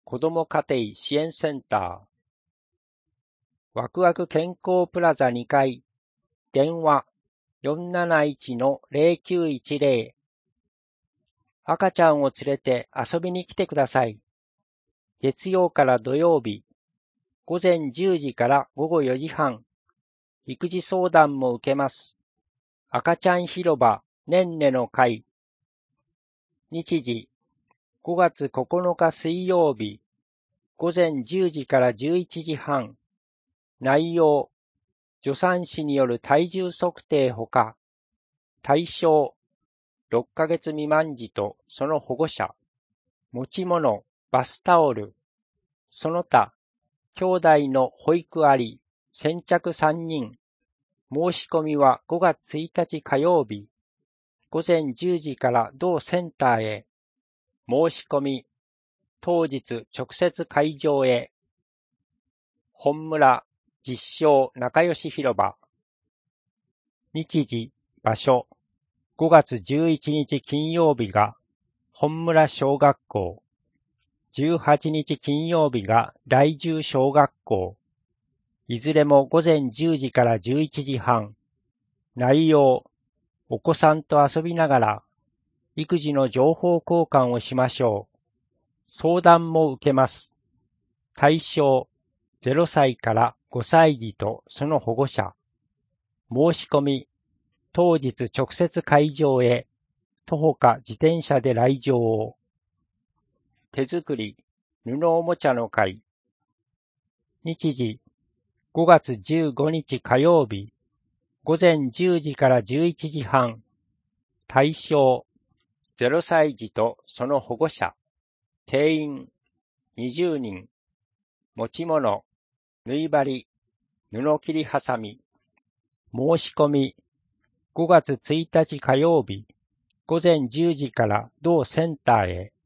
子ども家庭支援センター。ワクワク健康プラザ2階。電話 471-0910。赤ちゃんを連れて遊びに来てください。月曜から土曜日、午前10時から午後4時半。育児相談も受けます。赤ちゃん広場ねんねの会。日時、5月9日水曜日、午前10時から11時半。内容、助産師による体重測定ほか、対象、6ヶ月未満児とその保護者、持ち物、バスタオル、その他、兄弟の保育あり、先着3人。申し込みは5月1日火曜日、午前10時から同センターへ。申し込み、当日直接会場へ。本村実証仲良し広場。日時、場所、5月11日金曜日が本村小学校、18日金曜日が第10小学校、いずれも午前10時から11時半。内容、お子さんと遊びながら育児の情報交換をしましょう。相談も受けます。対象、0歳から5歳児とその保護者。申し込み、当日直接会場へ、徒歩か自転車で来場を。手作り、布おもちゃの会。日時、5月15日火曜日、午前10時から11時半。対象、0歳児とその保護者。定員、20人。持ち物、縫い針、布切りはさみ。申し込み、5月1日火曜日、午前10時から同センターへ。